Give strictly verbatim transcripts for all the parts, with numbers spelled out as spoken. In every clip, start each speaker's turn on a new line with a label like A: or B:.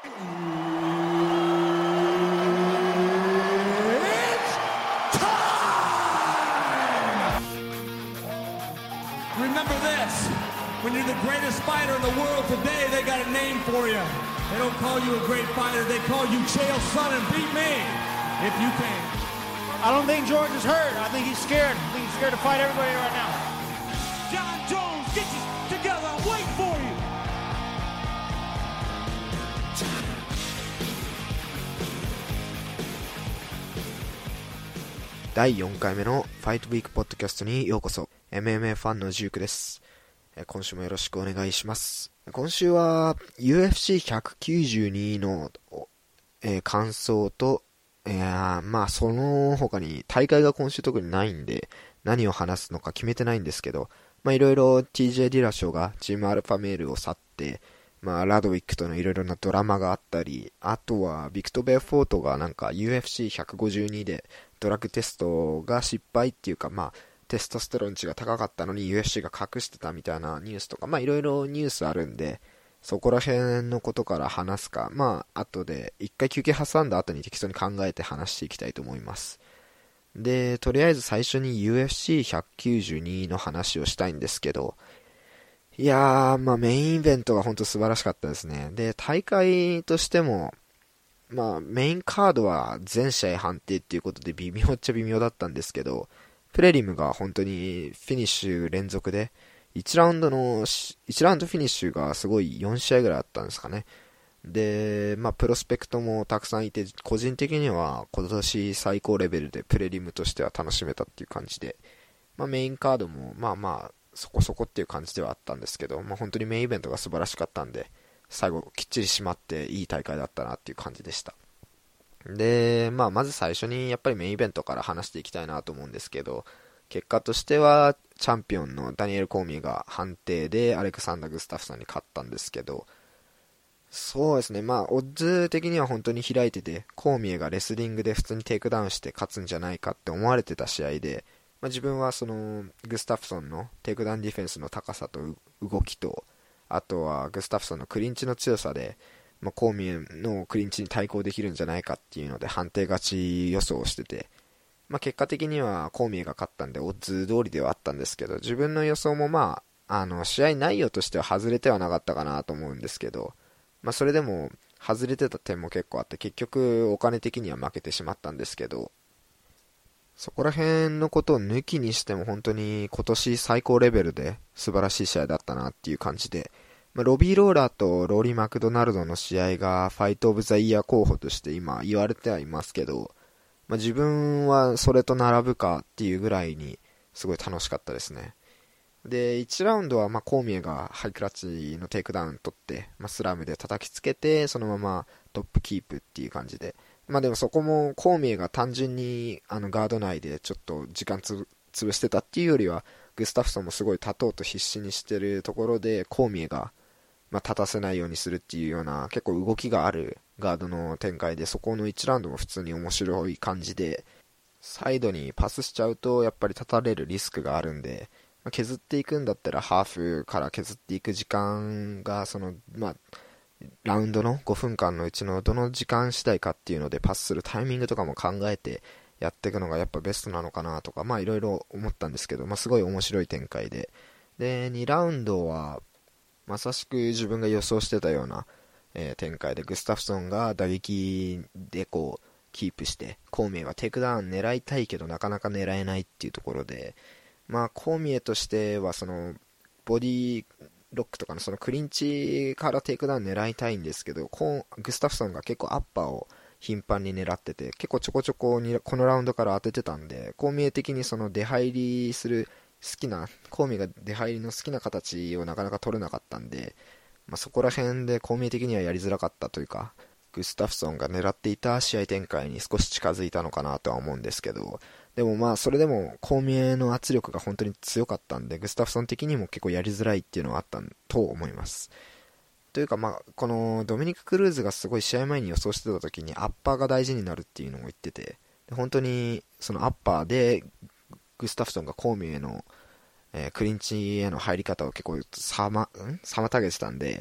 A: Remember this, when you're the greatest fighter in the world today, they got a name for you. They don't call you a great fighter, they call you Chael Sonnen. Beat me, if you can.
B: I don't think George is hurt. I think he's scared. I think he's scared to fight everybody right now.
A: John Jones, get you together, I'll wait for you.
C: だいよんかいめのファイトウィークポッドキャストにようこそ。 エムエムエー ファンのジュークです。今週もよろしくお願いします。今週は ユーエフシーひゃくきゅうじゅうに の、えー、感想と、えー、まあその他に大会が今週特にないんで何を話すのか決めてないんですけど、まあいろいろ ティージェー ディラショーがチームアルファメールを去って、まあラドウィックとのいろいろなドラマがあったり、あとはビクトベアフォートがなんか ユーエフシーひゃくごじゅうに でドラッグテストが失敗っていうか、まあテストステロン値が高かったのに ユーエフシー が隠してたみたいなニュースとか、まあいろいろニュースあるんで、そこら辺のことから話すか、まあ後で一回休憩挟んだ後に適当に考えて話していきたいと思います。で、とりあえず最初に ユーエフシーひゃくきゅうじゅうに の話をしたいんですけど、いやー、まあメインイベントが本当素晴らしかったですね。で、大会としても、まあメインカードは全試合判定っていうことで微妙っちゃ微妙だったんですけど、プレリムが本当にフィニッシュ連続で、いちラウンドの、いちラウンドフィニッシュがすごいよん試合ぐらいあったんですかね。で、まあプロスペクトもたくさんいて、個人的には今年最高レベルでプレリムとしては楽しめたっていう感じで、まあメインカードもまあまあそこそこっていう感じではあったんですけど、まあ本当にメインイベントが素晴らしかったんで、最後きっちり締まっていい大会だったなっていう感じでした。で、まあまず最初にやっぱりメインイベントから話していきたいなと思うんですけど、結果としてはチャンピオンのダニエル・コーミーが判定でアレクサンダー・グスタフソンに勝ったんですけど、そうですね、まあオッズ的には本当に開いてて、コーミーがレスリングで普通にテイクダウンして勝つんじゃないかって思われてた試合で、まあ、自分はそのグスタフソンのテイクダウンディフェンスの高さと動きと、あとはグスタフソンのクリンチの強さで、まあ、コーミーのクリンチに対抗できるんじゃないかっていうので判定勝ち予想をしてて、まあ、結果的にはコーミーが勝ったんでオッズ通りではあったんですけど、自分の予想もまあ、あの試合内容としては外れてはなかったかなと思うんですけど、まあ、それでも外れてた点も結構あって、結局お金的には負けてしまったんですけど、そこら辺のことを抜きにしても本当に今年最高レベルで素晴らしい試合だったなっていう感じで、まあ、ロビー・ローラーとローリー・マクドナルドの試合がファイト・オブ・ザ・イヤー候補として今言われてはいますけど、まあ、自分はそれと並ぶかっていうぐらいにすごい楽しかったですね。で、いちラウンドはまあコーミエがハイクラッチのテイクダウン取って、まあ、スラムで叩きつけてそのままトップキープっていう感じで、まあでもそこもコーミエが単純にあのガード内でちょっと時間つ潰してたっていうよりは、グスタフソンもすごい立とうと必死にしてるところでコーミエがまあ立たせないようにするっていうような結構動きがあるガードの展開で、そこのいちラウンドも普通に面白い感じで、サイドにパスしちゃうとやっぱり立たれるリスクがあるんで、まあ、削っていくんだったらハーフから削っていく時間がそのまあラウンドのごふんかんのうちのどの時間次第かっていうのでパスするタイミングとかも考えてやっていくのがやっぱベストなのかなとか、まあいろいろ思ったんですけど、まあすごい面白い展開で、でにラウンドはまさしく自分が予想してたような、えー、展開で、グスタフソンが打撃でこうキープして、コーミエはテイクダウン狙いたいけどなかなか狙えないっていうところで、まあコーミエとしてはそのボディロックとかのそのクリンチからテイクダウン狙いたいんですけど、コグスタフソンが結構アッパーを頻繁に狙ってて、結構ちょこちょこにこのラウンドから当ててたんで、コーミエ的にその出入りする好きな、コーミエが出入りの好きな形をなかなか取れなかったんで、まあ、そこら辺でコーミエ的にはやりづらかったというか、グスタフソンが狙っていた試合展開に少し近づいたのかなとは思うんですけど、でもまあそれでもコーミエの圧力が本当に強かったんで、グスタフソン的にも結構やりづらいっていうのはあったと思います。というかまあこのドミニク・クルーズがすごい試合前に予想してた時にアッパーが大事になるっていうのを言ってて、で本当にそのアッパーでグスタフソンがコーミエの、えー、クリンチへの入り方を結構さま、ん妨げてたんで、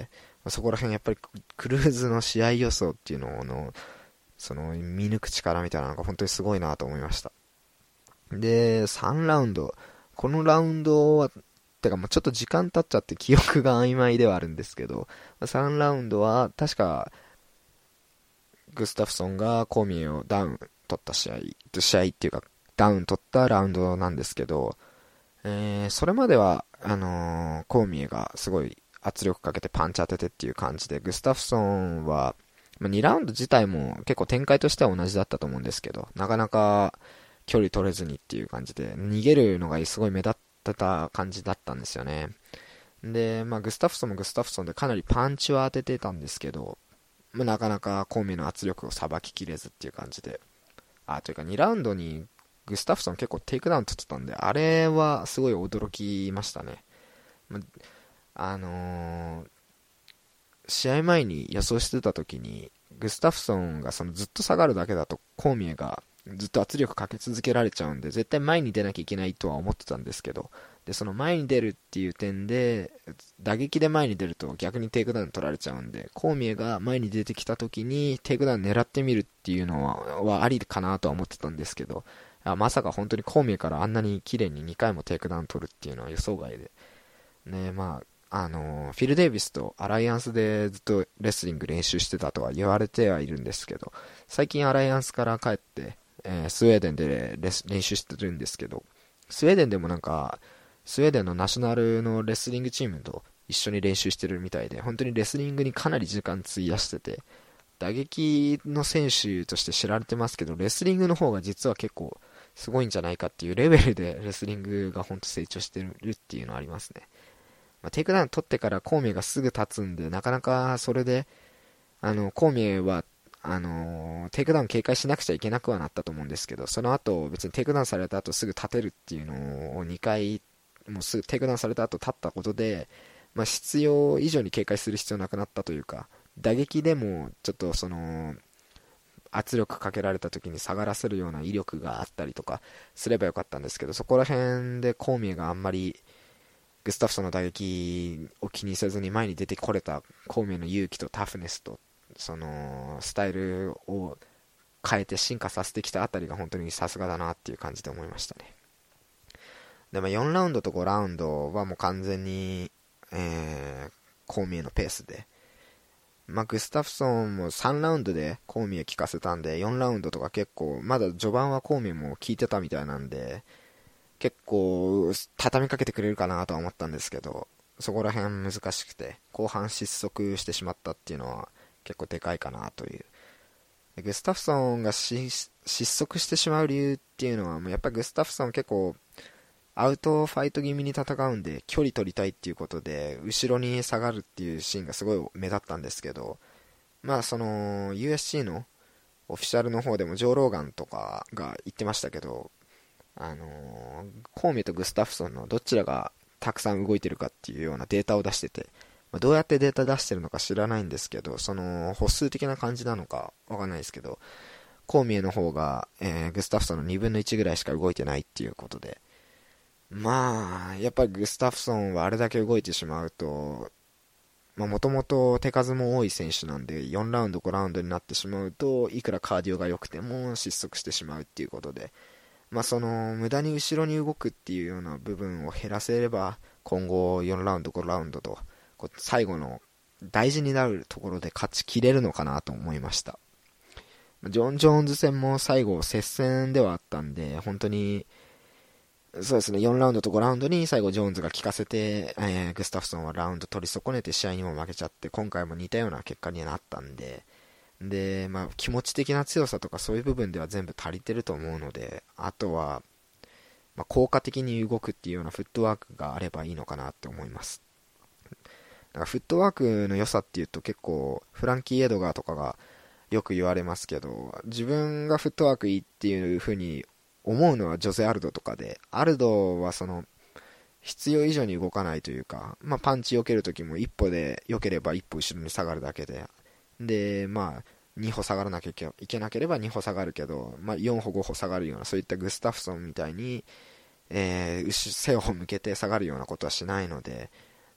C: そこら辺やっぱりクルーズの試合予想っていうののその見抜く力みたいなのが本当にすごいなと思いました。でさんラウンド、このラウンドはてかもうちょっと時間経っちゃって記憶が曖昧ではあるんですけど、さんラウンドは確かグスタフソンがコーミエをダウン取った試合試合っていうかダウン取ったラウンドなんですけど、えー、それまではあのー、コーミエがすごい圧力かけてパンチ当ててっていう感じで、グスタフソンは、まあ、にラウンド自体も結構展開としては同じだったと思うんですけど、なかなか距離取れずにっていう感じで逃げるのがすごい目立ってた感じだったんですよね。で、まあ、グスタフソンもグスタフソンでかなりパンチは当ててたんですけど、まあ、なかなかコーミエの圧力をさばききれずっていう感じで、あというかにラウンドにグスタフソン結構テイクダウン取ってたんで、あれはすごい驚きましたね。まあのー、試合前に予想してた時にグスタフソンがそのずっと下がるだけだとコーミエがずっと圧力かけ続けられちゃうんで、絶対前に出なきゃいけないとは思ってたんですけど、でその前に出るっていう点で打撃で前に出ると逆にテイクダウン取られちゃうんで、コーミエが前に出てきた時にテイクダウン狙ってみるっていうのは、はありかなとは思ってたんですけど、あまさか本当にコーミエからあんなに綺麗ににかいもテイクダウン取るっていうのは予想外でね。まああのフィル・デイビスとアライアンスでずっとレスリング練習してたとは言われてはいるんですけど、最近アライアンスから帰って、えー、スウェーデンでレス練習してるんですけど、スウェーデンでもなんかスウェーデンのナショナルのレスリングチームと一緒に練習してるみたいで、本当にレスリングにかなり時間費やしてて、打撃の選手として知られてますけど、レスリングの方が実は結構すごいんじゃないかっていうレベルでレスリングが本当成長してるっていうのはありますね。まあ、テイクダウン取ってからコーミエがすぐ立つんで、なかなかそれであのコーミエはあのー、テイクダウン警戒しなくちゃいけなくはなったと思うんですけど、その後別にテイクダウンされた後すぐ立てるっていうのをにかいもうすぐテイクダウンされた後立ったことで、まあ、必要以上に警戒する必要なくなったというか、打撃でもちょっとその圧力かけられた時に下がらせるような威力があったりとかすればよかったんですけど、そこら辺でコーミエがあんまりグスタフソンの打撃を気にせずに前に出てこれたコーミエの勇気とタフネスとそのスタイルを変えて進化させてきたあたりが本当にさすがだなっていう感じで思いましたね。でもよんラウンドとごラウンドはもう完全に、えー、コーミエのペースで、まあ、グスタフソンもさんラウンドでコーミエ効かせたんで、よんラウンドとか結構まだ序盤はコーミエも効いてたみたいなんで、結構畳みかけてくれるかなとは思ったんですけど、そこら辺難しくて後半失速してしまったっていうのは結構でかいかなという。グスタフソンが失速してしまう理由っていうのは、やっぱりグスタフソン結構アウトファイト気味に戦うんで距離取りたいっていうことで後ろに下がるっていうシーンがすごい目立ったんですけど、まあその ユーエフシー のオフィシャルの方でもジョー・ローガンとかが言ってましたけど、あのー、コーミエとグスタフソンのどちらがたくさん動いてるかっていうようなデータを出してて、まあ、どうやってデータ出してるのか知らないんですけど、その歩数的な感じなのかわかんないですけど、コーミエの方が、えー、グスタフソンのにぶんのいちぐらいしか動いてないっていうことで、まあやっぱりグスタフソンはあれだけ動いてしまうと、もともと手数も多い選手なんでよんラウンドごラウンドになってしまうと、いくらカーディオが良くても失速してしまうっていうことで、まあ、その無駄に後ろに動くっていうような部分を減らせれば今後よんラウンドごラウンドとこう最後の大事になるところで勝ちきれるのかなと思いました。ジョン・ジョーンズ戦も最後接戦ではあったんで、本当にそうですね、よんラウンドとごラウンドに最後ジョーンズが効かせて、えー、グスタフソンはラウンド取り損ねて試合にも負けちゃって、今回も似たような結果になったんで、で、まあ、気持ち的な強さとかそういう部分では全部足りてると思うので、あとは、まあ、効果的に動くっていうようなフットワークがあればいいのかなって思います。だからフットワークの良さっていうと結構フランキー・エドガーとかがよく言われますけど、自分がフットワークいいっていう風に思うのはジョゼ・アルドとかで、アルドはその必要以上に動かないというか、まあ、パンチ避けるときも一歩で避ければ一歩後ろに下がるだけで、でまあに歩下がらなきゃいけなければに歩下がるけど、まあ、よん歩ご歩下がるような、そういったグスタフソンみたいに、えー、背を向けて下がるようなことはしないので、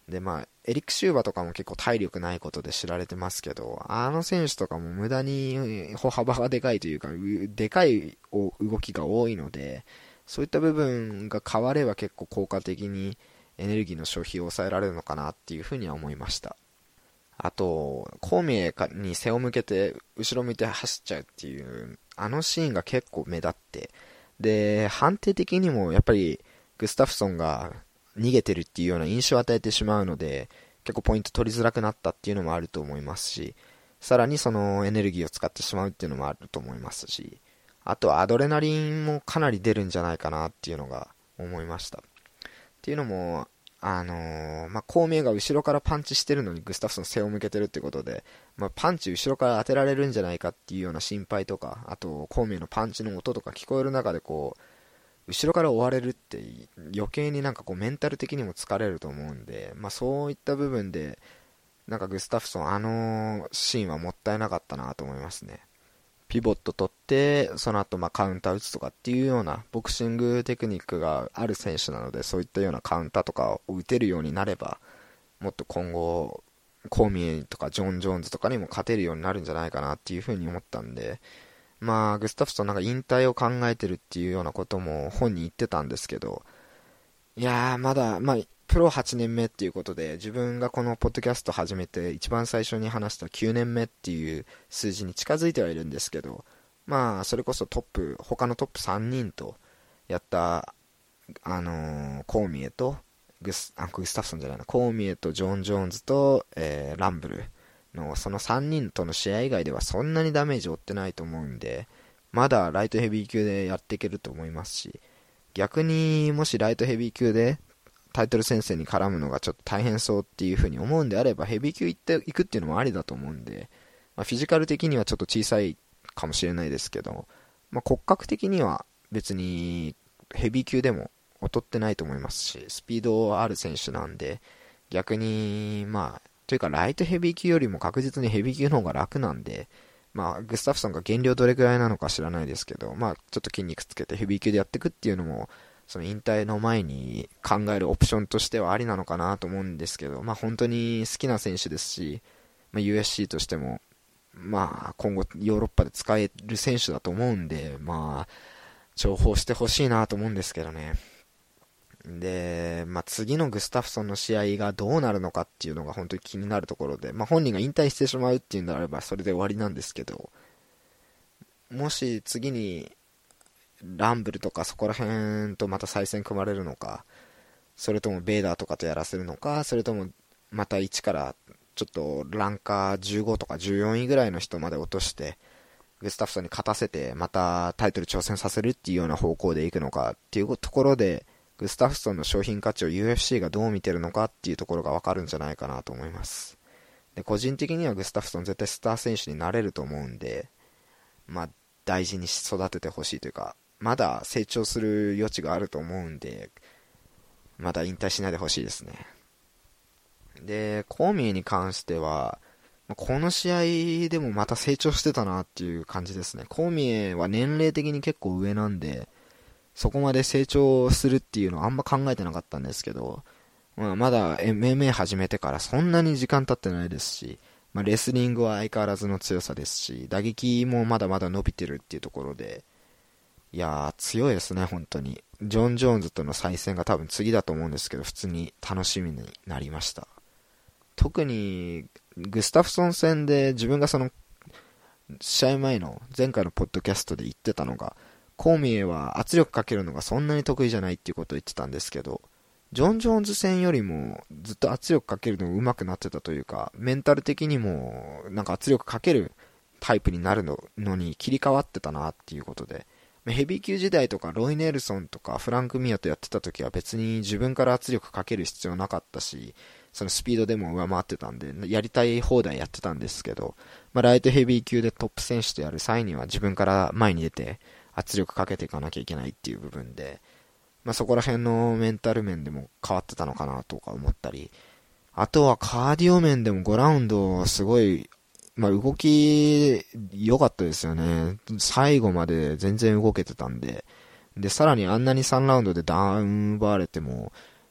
C: で、まあ、エリック・シューバとかも結構体力ないことで知られてますけど、あの選手とかも無駄に歩幅がでかいというか、でかい動きが多いので、そういった部分が変われば結構効果的にエネルギーの消費を抑えられるのかなっていうふうには思いました。あと、コーミエに背を向けて後ろ向いて走っちゃうっていう、あのシーンが結構目立って、で、判定的にもやっぱりグスタフソンが逃げてるっていうような印象を与えてしまうので、結構ポイント取りづらくなったっていうのもあると思いますし、さらにそのエネルギーを使ってしまうっていうのもあると思いますし、あとはアドレナリンもかなり出るんじゃないかなっていうのが思いました。っていうのも、あのー、まあ、コーミエが後ろからパンチしてるのにグスタフソン背を向けてるってことで、まあ、パンチ後ろから当てられるんじゃないかっていうような心配とか、あとコーミエのパンチの音とか聞こえる中でこう、後ろから追われるって余計になんかこうメンタル的にも疲れると思うんで、まあ、そういった部分でなんかグスタフソンあのシーンはもったいなかったなと思いますね。ピボット取ってその後まあカウンター打つとかっていうようなボクシングテクニックがある選手なので、そういったようなカウンターとかを打てるようになれば、もっと今後コーミエとかジョン・ジョーンズとかにも勝てるようになるんじゃないかなっていうふうに思ったんで、まあグスタフソンなんか引退を考えてるっていうようなことも本に言ってたんですけど、いやーまだまあプロはちねんめっていうことで、自分がこのポッドキャスト始めて一番最初に話したきゅうねんめっていう数字に近づいてはいるんですけど、まあそれこそトップ他のトップさんにんとやったあのー、コーミエとグスあグスタフソンじゃないなコーミエとジョン・ジョーンズと、えー、ランブルのそのさんにんとの試合以外ではそんなにダメージを負ってないと思うんで、まだライトヘビー級でやっていけると思いますし、逆にもしライトヘビー級でタイトル戦線に絡むのがちょっと大変そうっていう風に思うんであれば、ヘビー級行っていくっていうのもありだと思うんで、まあ、フィジカル的にはちょっと小さいかもしれないですけど、まあ、骨格的には別にヘビー級でも劣ってないと思いますし、スピードある選手なんで、逆にまあというかライトヘビー級よりも確実にヘビー級の方が楽なんで、まあグスタフソンが減量どれくらいなのか知らないですけど、まあちょっと筋肉つけてヘビー級でやっていくっていうのもその引退の前に考えるオプションとしてはありなのかなと思うんですけど、まあ本当に好きな選手ですし、まあ、ユーエフシー としてもまあ今後ヨーロッパで使える選手だと思うんで、まあ重宝してほしいなと思うんですけどね。で、まあ、次のグスタフソンの試合がどうなるのかっていうのが本当に気になるところで、まあ、本人が引退してしまうっていうんであればそれで終わりなんですけど、もし次にランブルとかそこら辺とまた再戦組まれるのか、それともベイダーとかとやらせるのか、それともまたいちからちょっとランカーじゅうごとかじゅうよんいぐらいの人まで落としてグスタフソンに勝たせてまたタイトル挑戦させるっていうような方向でいくのかっていうところで、グスタフソンの商品価値を ユーエフシー がどう見てるのかっていうところが分かるんじゃないかなと思います。で、個人的にはグスタフソン絶対スター選手になれると思うんで、まあ大事に育ててほしいというか、まだ成長する余地があると思うんで、まだ引退しないでほしいですね。で、コーミエに関してはこの試合でもまた成長してたなっていう感じですね。コーミエは年齢的に結構上なんで、そこまで成長するっていうのはあんま考えてなかったんですけど、まあ、まだ エムエムエー 始めてからそんなに時間経ってないですし、まあ、レスリングは相変わらずの強さですし、打撃もまだまだ伸びてるっていうところで、いやー強いですね本当に。ジョン・ジョーンズとの再戦が多分次だと思うんですけど、普通に楽しみになりました。特にグスタフソン戦で自分がその試合前の前回のポッドキャストで言ってたのが、コーミエは圧力かけるのがそんなに得意じゃないっていうことを言ってたんですけど、ジョン・ジョーンズ戦よりもずっと圧力かけるのが上手くなってたというか、メンタル的にもなんか圧力かけるタイプになる の, のに切り替わってたなっていうことで、ヘビー級時代とかロイ・ネルソンとかフランク・ミアとやってた時は別に自分から圧力かける必要なかったし、そのスピードでも上回ってたんでやりたい放題やってたんですけど、まあ、ライトヘビー級でトップ選手とやる際には自分から前に出て圧力かけていかなきゃいけないっていう部分で、まあ、そこら辺のメンタル面でも変わってたのかなとか思ったり、あとはカーディオ面でもごラウンドすごい、まあ、動き良かったですよね。最後まで全然動けてたんで、でさらにあんなにさんラウンドでダウン奪われても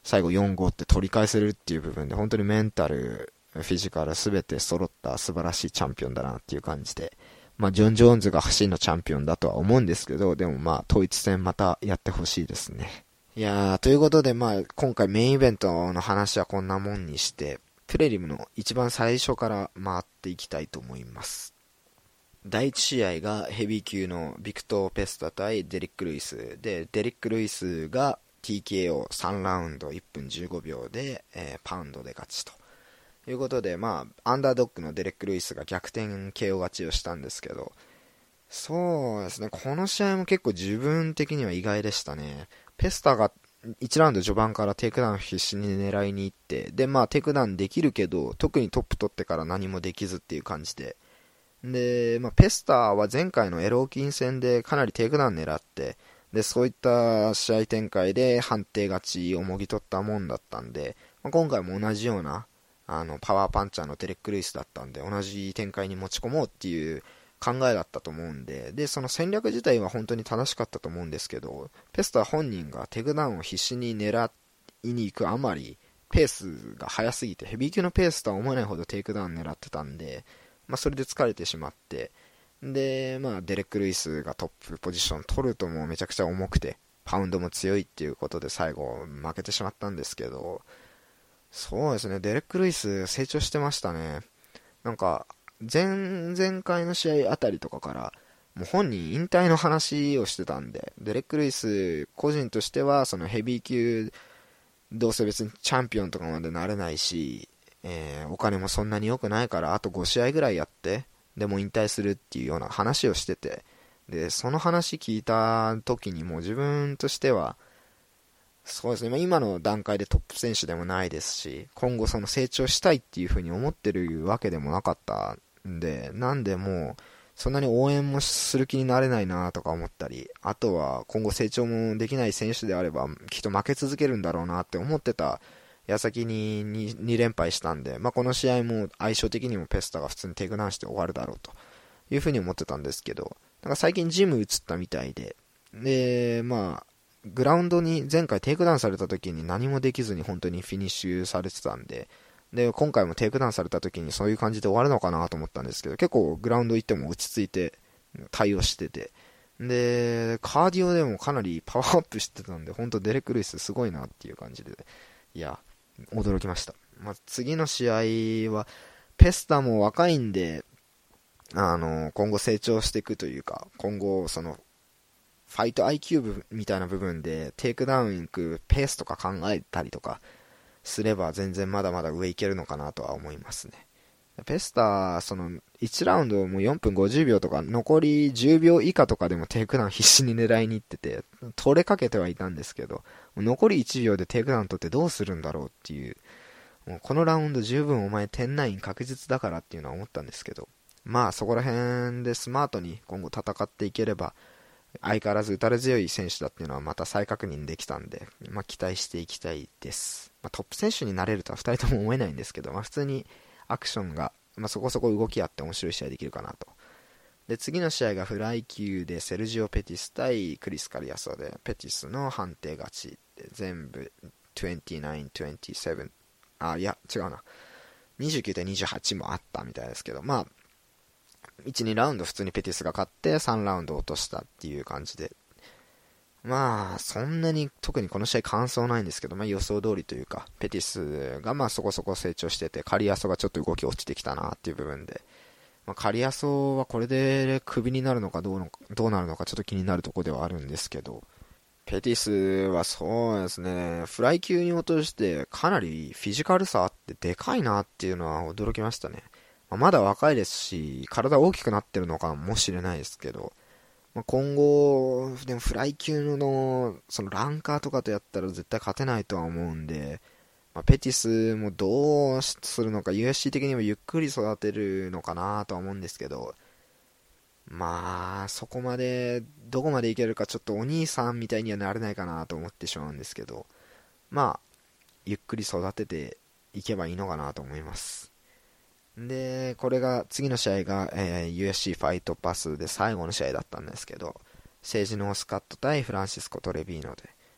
C: 最後よんごって取り返せるっていう部分で、本当にメンタル、フィジカル全て揃った素晴らしいチャンピオンだなっていう感じで、まあジョン・ジョーンズが真のチャンピオンだとは思うんですけど、でもまあ統一戦またやってほしいですね。いやー、ということでまあ今回メインイベントの話はこんなもんにして、プレリムの一番最初から回っていきたいと思います。だいいち試合がヘビー級のビクトー・ペスタ対デリック・ルイスで、デリック・ルイスが ティーケーオーさん ラウンドいっぷんじゅうごびょうで、えー、パウンドで勝ちということで、まあアンダードッグのデレック・ルイスが逆転 ケーオー 勝ちをしたんですけど、そうですね、この試合も結構自分的には意外でしたね。ペスタがいちラウンド序盤からテイクダウン必死に狙いに行って、でまあテイクダウンできるけど特にトップ取ってから何もできずっていう感じで、で、まあ、ペスタは前回のエローキン戦でかなりテイクダウン狙って、でそういった試合展開で判定勝ちをもぎ取ったもんだったんで、まあ、今回も同じようなあのパワーパンチャーのデレック・ルイスだったんで、同じ展開に持ち込もうっていう考えだったと思うんで、でその戦略自体は本当に正しかったと思うんですけど、ペスタ本人がテイクダウンを必死に狙いに行くあまりペースが速すぎて、ヘビー級のペースとは思えないほどテイクダウン狙ってたんで、まあ、それで疲れてしまって、で、まあ、デレック・ルイスがトップポジション取るともうめちゃくちゃ重くてパウンドも強いっていうことで最後負けてしまったんですけど、そうですね、デレック・ルイス成長してましたね。なんか前々回の試合あたりとかからもう本人引退の話をしてたんで、デレック・ルイス個人としてはそのヘビー級どうせ別にチャンピオンとかまでなれないし、えー、お金もそんなに良くないからあとご試合ぐらいやってでも引退するっていうような話をしてて、でその話聞いた時にもう自分としてはそうですね、今の段階でトップ選手でもないですし、今後その成長したいっていう風に思ってるわけでもなかったんで、なんでもうそんなに応援もする気になれないなとか思ったり、あとは今後成長もできない選手であればきっと負け続けるんだろうなって思ってた矢先に 2, 2連敗したんで、まあ、この試合も相性的にもペスタが普通にテイクダウンして終わるだろうという風に思ってたんですけど、なんか最近ジム移ったみたいで、でまあグラウンドに前回テイクダウンされた時に何もできずに本当にフィニッシュされてたんで、で今回もテイクダウンされた時にそういう感じで終わるのかなと思ったんですけど、結構グラウンド行っても落ち着いて対応してて、でカーディオでもかなりパワーアップしてたんで、本当デレック・ルイスすごいなっていう感じで、いや驚きました。まあ、次の試合はペスタも若いんで、あの今後成長していくというか、今後そのファイト アイキュー みたいな部分でテイクダウン行くペースとか考えたりとかすれば全然まだまだ上行けるのかなとは思いますね。ペスタそのいちラウンドもよんぷんごじゅうびょうとか残りじゅうびょう以下とかでもテイクダウン必死に狙いに行ってて取れかけてはいたんですけど、残りいちびょうでテイクダウン取ってどうするんだろうっていう、もうこのラウンド十分お前じゅうきゅう確実だからっていうのは思ったんですけど、まあそこら辺でスマートに今後戦っていければ相変わらず打たれ強い選手だっていうのはまた再確認できたんで、まあ、期待していきたいです。まあ、トップ選手になれるとはふたりとも思えないんですけど、まあ、普通にアクションが、まあ、そこそこ動きあって面白い試合できるかなと。で次の試合がフライ級でセルジオ・ペティス対クリス・カリアソで、ペティスの判定勝ちで全部にじゅうきゅうたいにじゅうなな、あいや違うなにじゅうきゅうたいにじゅうはちもあったみたいですけど、まあいち、にラウンド普通にペティスが勝ってさんラウンド落としたっていう感じで、まあそんなに特にこの試合感想ないんですけど、まあ、予想通りというかペティスがまあそこそこ成長してて、カリアソがちょっと動き落ちてきたなっていう部分で、まあ、カリアソはこれでクビになるのかどうのどうなるのかちょっと気になるところではあるんですけど、ペティスはそうですね、フライ級に落としてかなりフィジカル差あってでかいなっていうのは驚きましたね。まだ若いですし体大きくなってるのかもしれないですけど、まあ、今後でもフライ級のそのランカーとかとやったら絶対勝てないとは思うんで、まあ、ペティスもどうするのか ユーエフシー 的にもゆっくり育てるのかなとは思うんですけど、まあそこまでどこまでいけるかちょっとお兄さんみたいにはなれないかなと思ってしまうんですけど、まあゆっくり育てていけばいいのかなと思います。でこれが次の試合が、えー、ユーエフシー ファイトパスで最後の試合だったんですけど、セージノースカット対フランシスコ・トレビーノで、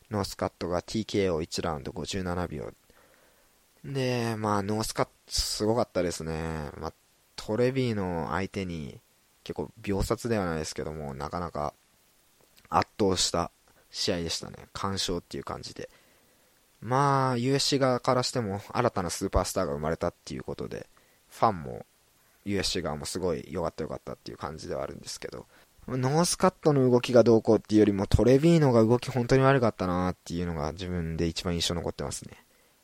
C: ノースカットが ティーケーオーいち ラウンドごじゅうななびょう。で、まあ、ノースカットすごかったですね。まあ、トレビーの相手に、結構秒殺ではないですけども、なかなか圧倒した試合でしたね。完勝っていう感じで。まあ、ユーエフシー 側からしても新たなスーパースターが生まれたっていうことで、ファンも ユーエフシー 側もすごい良かった良かったっていう感じではあるんですけど、ノースカットの動きがどうこうっていうよりもトレビーノが動き本当に悪かったなっていうのが自分で一番印象残ってますね。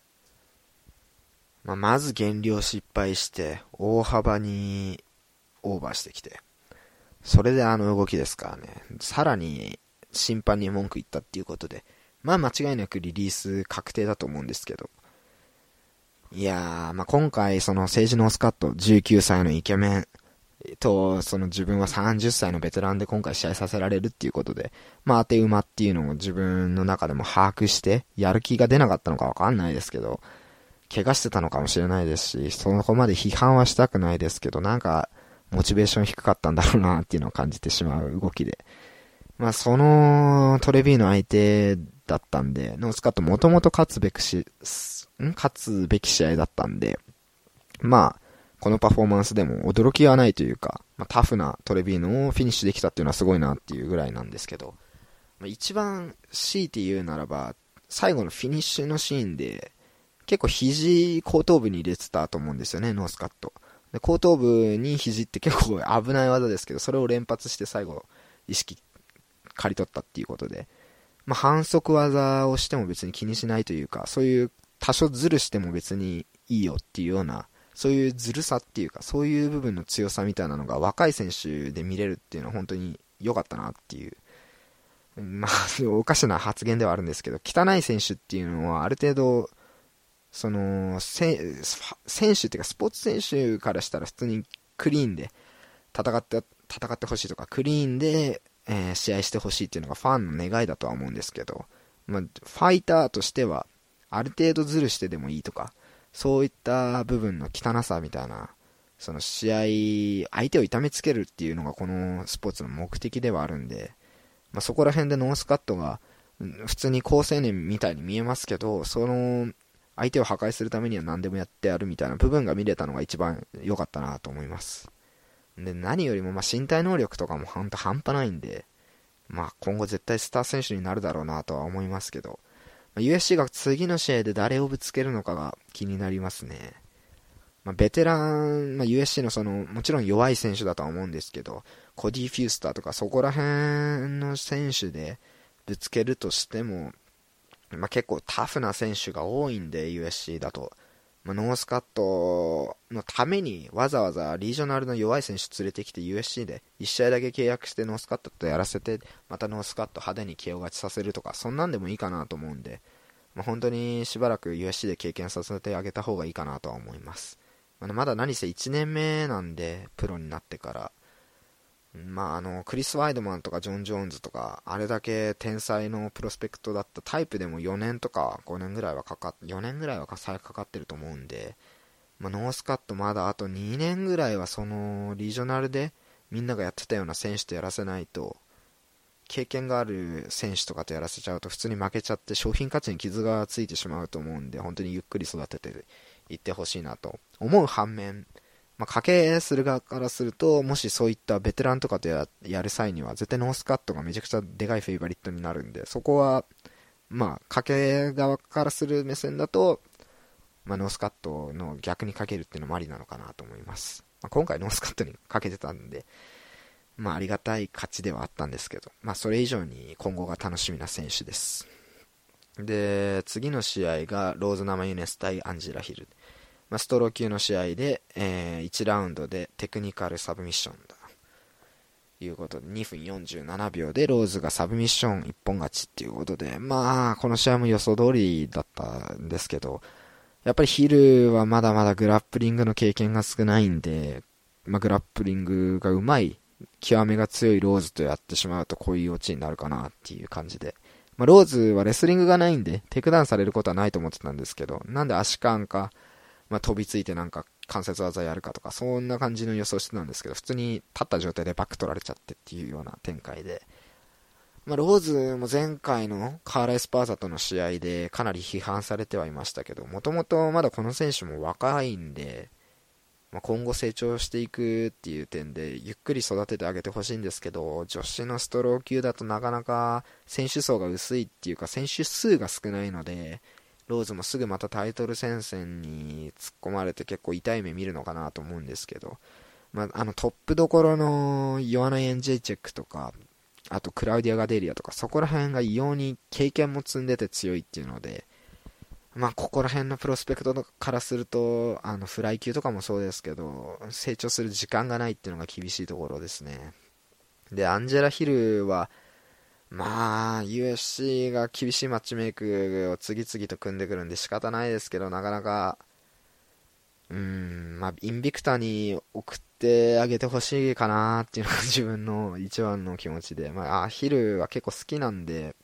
C: まあ、まず減量失敗して大幅にオーバーしてきて、それであの動きですからね。さらに審判に文句言ったっていうことで、まあ間違いなくリリース確定だと思うんですけど、いやー、まあ今回その政治ノースカットじゅうきゅうさいのイケメンと、その自分はさんじゅっさいのベテランで今回試合させられるっていうことで、まあ当て馬っていうのを自分の中でも把握して、やる気が出なかったのかわかんないですけど、怪我してたのかもしれないですし、そこまで批判はしたくないですけど、なんかモチベーション低かったんだろうなっていうのを感じてしまう動きで、まあそのトレビーの相手だったんで、ノースカットもともと勝つべくし、ん勝つべき試合だったんで、まあこのパフォーマンスでも驚きはないというか、まあ、タフなトレビーノをフィニッシュできたっていうのはすごいなっていうぐらいなんですけど、まあ、一番強いて言うならば最後のフィニッシュのシーンで結構肘後頭部に入れてたと思うんですよね、ノースカットで。後頭部に肘って結構危ない技ですけど、それを連発して最後意識刈り取ったっていうことで、まあ、反則技をしても別に気にしないというか、そういう多少ズルしても別にいいよっていうような、そういうずるさっていうか、そういう部分の強さみたいなのが若い選手で見れるっていうのは本当に良かったなっていう、まあおかしな発言ではあるんですけど、汚い選手っていうのはある程度その選手っていうかスポーツ選手からしたら普通にクリーンで戦って戦ってほしいとか、クリーンで、えー、試合してほしいっていうのがファンの願いだとは思うんですけど、まあ、ファイターとしてはある程度ズルしてでもいいとか、そういった部分の汚さみたいな、その試合相手を痛めつけるっていうのがこのスポーツの目的ではあるんで、まあ、そこら辺でノースカットが普通に好青年みたいに見えますけど、その相手を破壊するためには何でもやってやるみたいな部分が見れたのが一番良かったなと思います。で、何よりもまあ身体能力とかもほんと半端ないんで、まあ今後絶対スター選手になるだろうなとは思いますけど、ユーエフシー が次の試合で誰をぶつけるのかが気になりますね。まあ、ベテラン、まあ、ユーエフシー のそのもちろん弱い選手だとは思うんですけど、コディ・フュースターとかそこら辺の選手でぶつけるとしても、まあ、結構タフな選手が多いんで ユーエフシー だと、まあ、ノースカットのためにわざわざリージョナルの弱い選手連れてきて ユーエフシー でいち試合だけ契約してノースカットとやらせて、またノースカット派手に ケーオー 勝ちさせるとか、そんなんでもいいかなと思うんで、まあ、本当にしばらく ユーエフシー で経験させてあげた方がいいかなとは思います。まあ、まだ何せいちねんめなんで、プロになってから、まあ、あのクリス・ワイドマンとかジョン・ジョーンズとかあれだけ天才のプロスペクトだったタイプでもよねんとかごねんぐらいはかかっよねんぐらいはかかってると思うんで、まあ、ノースカットまだあとにねんぐらいはそのリージョナルでみんながやってたような選手とやらせないと、経験がある選手とかとやらせちゃうと普通に負けちゃって商品価値に傷がついてしまうと思うんで、本当にゆっくり育てていってほしいなと思う反面、まあ、賭けする側からすると、もしそういったベテランとかと や, やる際には絶対ノースカットがめちゃくちゃでかいフェイバリットになるんで、そこはまあ賭け側からする目線だと、まあ、ノースカットの逆に賭けるっていうのもありなのかなと思います。まあ、今回ノースカットに賭けてたんで、まあありがたい勝ちではあったんですけど、まあそれ以上に今後が楽しみな選手です。で、次の試合がローズナマユネス対アンジェラヒル。まあ、ストロー級の試合で、えー、いちラウンドでテクニカルサブミッションだということで、にふんよんじゅうななびょうでローズがサブミッション一本勝ちっていうことで、まあこの試合も予想通りだったんですけど、やっぱりヒルはまだまだグラップリングの経験が少ないんで、まあ、グラップリングがうまい、極めが強いローズとやってしまうとこういうオチになるかなっていう感じで、まあ、ローズはレスリングがないんでテイクダウンされることはないと思ってたんですけど、なんで足換か、まあ、飛びついてなんか関節技やるかとかそんな感じの予想してたんですけど、普通に立った状態でバック取られちゃってっていうような展開で、 まあ、ローズも前回のカーライスパーザとの試合でかなり批判されてはいましたけど、もともとまだこの選手も若いんで、まあ、今後成長していくっていう点でゆっくり育ててあげてほしいんですけど、女子のストロー級だとなかなか選手層が薄いっていうか選手数が少ないので、ローズもすぐまたタイトル戦線に突っ込まれて結構痛い目見るのかなと思うんですけど、まあ、あのトップどころのヨアナ・エンジェイチェックとか、あとクラウディア・ガデリアとか、そこら辺が異様に経験も積んでて強いっていうので、まあここら辺のプロスペクトからすると、あのフライ級とかもそうですけど、成長する時間がないっていうのが厳しいところですね。で、アンジェラ・ヒルはまあ ユーエフシー が厳しいマッチメイクを次々と組んでくるんで仕方ないですけど、なかなかうーん、まあインビクタに送ってあげてほしいかなっていうのが自分の一番の気持ちで、まあヒルは結構好きなんで、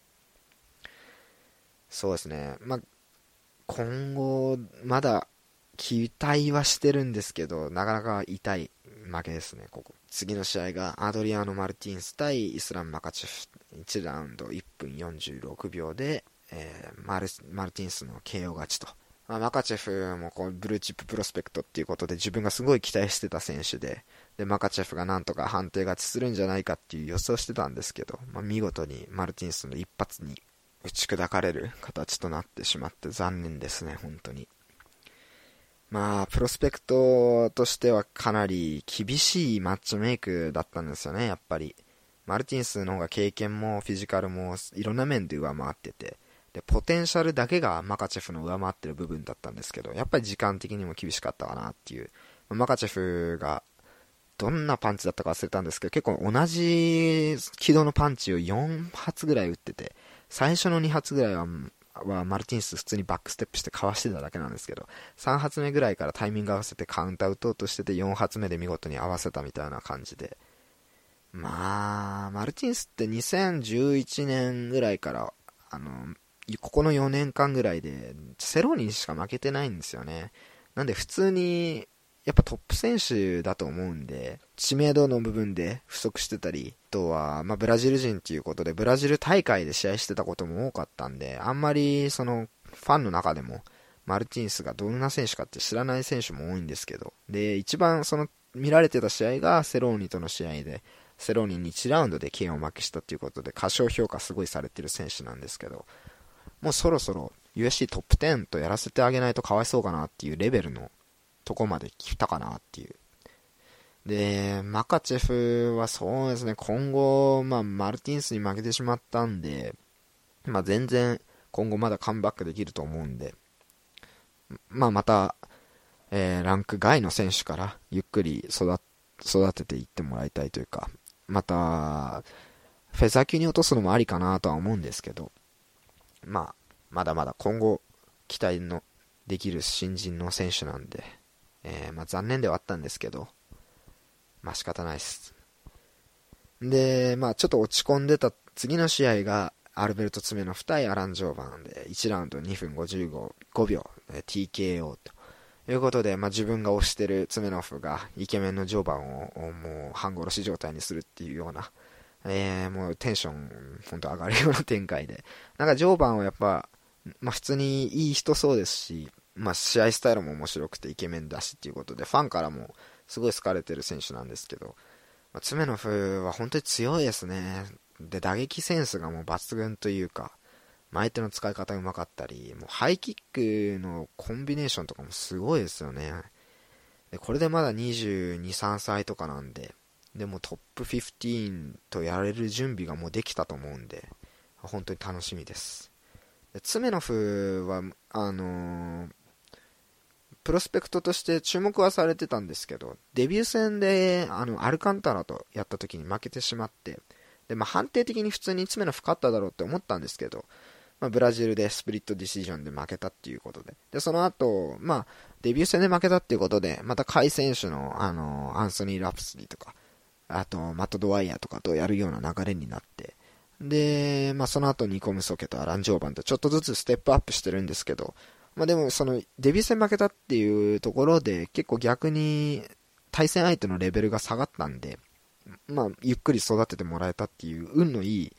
C: そうですね、まあ今後まだ期待はしてるんですけど、なかなか痛い負けですね。ここ次の試合がアドリアーノ・マルティンス対イスラム・マカチェフ、いちラウンドいっぷんよんじゅうろくびょうで、えー、マル、マルティンスの ケーオー 勝ちと、まあ、マカチェフもこうブルーチッププロスペクトっていうことで自分がすごい期待してた選手で、でマカチェフがなんとか判定勝ちするんじゃないかっていう予想してたんですけど、まあ、見事にマルティンスの一発に打ち砕かれる形となってしまって残念ですね、本当に。まあプロスペクトとしてはかなり厳しいマッチメイクだったんですよね。やっぱりマルティンスの方が経験もフィジカルもいろんな面で上回ってて、でポテンシャルだけがマカチェフの上回ってる部分だったんですけど、やっぱり時間的にも厳しかったかなっていう。マカチェフがどんなパンチだったか忘れたんですけど、結構同じ軌道のパンチをよんはつぐらい打ってて、最初のにはつぐらいははマルティンス普通にバックステップしてかわしてただけなんですけど、さん発目ぐらいからタイミング合わせてカウンター打とうとしてて、よん発目で見事に合わせたみたいな感じで、まあマルティンスってにせんじゅういちねんぐらいからあのここのよねんかんぐらいでセローニにしか負けてないんですよね。なんで普通にやっぱトップ選手だと思うんで、知名度の部分で不足してたり、あとはまあブラジル人っていうことでブラジル大会で試合してたことも多かったんで、あんまりそのファンの中でもマルティンスがどんな選手かって知らない選手も多いんですけど、で一番その見られてた試合がセローニとの試合で、セローニにいちラウンドで ケーオー 負けしたっていうことで過小評価すごいされてる選手なんですけど、もうそろそろ ユーエフシー トップじゅうとやらせてあげないとかわいそうかなっていうレベルのとこまで来たかなっていう。でマカチェフはそうですね、今後、まあ、マルティンスに負けてしまったんで、まあ、全然今後まだカムバックできると思うんで、まあ、また、えー、ランク外の選手からゆっくり 育, 育てていってもらいたいというか、またフェザー級に落とすのもありかなとは思うんですけど、まあ、まだまだ今後期待のできる新人の選手なんで、えーまあ、残念ではあったんですけど、まあ仕方ないです。で、まあちょっと落ち込んでた次の試合がアルベルト・ツメノフ対アラン・ジョーバンでいちラウンドにふんごじゅうごびょう ティーケーオー ということで、まあ、自分が推してるツメノフがイケメンのジョーバンをもう半殺し状態にするっていうような、えー、もうテンション本当上がるような展開で、なんかジョーバンはやっぱ、まあ、普通にいい人そうですし、まあ、試合スタイルも面白くてイケメンだしっていうことでファンからもすごい好かれてる選手なんですけど、まあ、ツメノフは本当に強いですね。で打撃センスがもう抜群というか、相手の使い方うまかったり、もうハイキックのコンビネーションとかもすごいですよね。でこれでまだにじゅうに、さんさいとかなんで、でもトップじゅうごとやれる準備がもうできたと思うんで、本当に楽しみです。でツメノフはあのー、プロスペクトとして注目はされてたんですけど、デビュー戦であのアルカンタラとやった時に負けてしまって、で、まあ、判定的に普通にツメノフ勝っただろうって思ったんですけど、まあ、ブラジルでスプリットディシジョンで負けたっていうことで、でその後、まあ、デビュー戦で負けたっていうことで、また下位選手の、あのアンソニー・ラプスリーとか、あとマット・ドワイヤーとかとやるような流れになって、で、まあ、その後ニコムソケとアラン・ジョーバンとちょっとずつステップアップしてるんですけど、まあ、でもそのデビュー戦負けたっていうところで結構逆に対戦相手のレベルが下がったんで、まあ、ゆっくり育ててもらえたっていう運のいい